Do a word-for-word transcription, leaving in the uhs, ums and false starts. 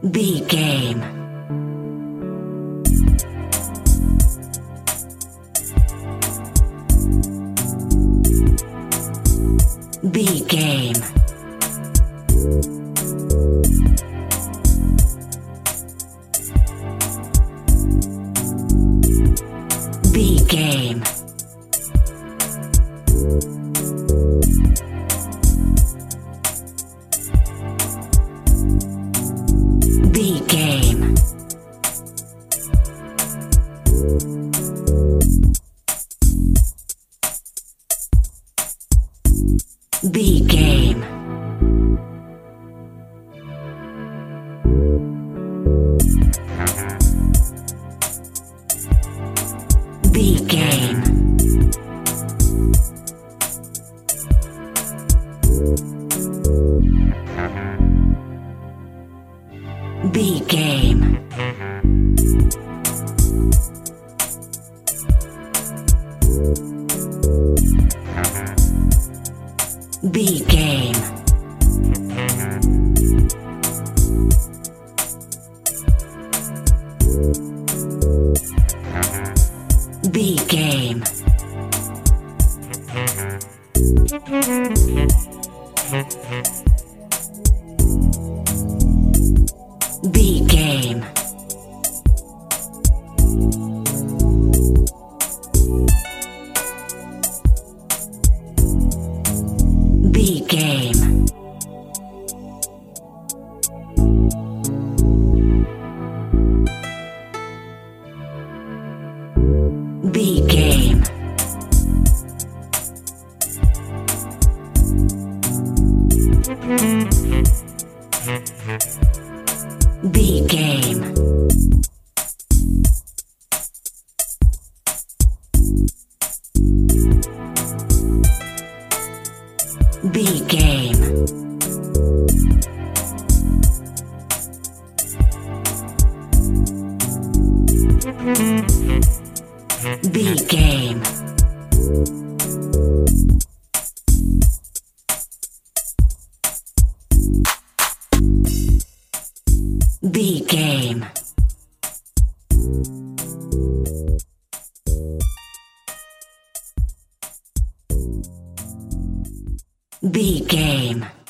B game. B game. B game. B game. B game. B game. B game. B game. B game. B game. B game. B game. B game. B game. B game. B game. B game.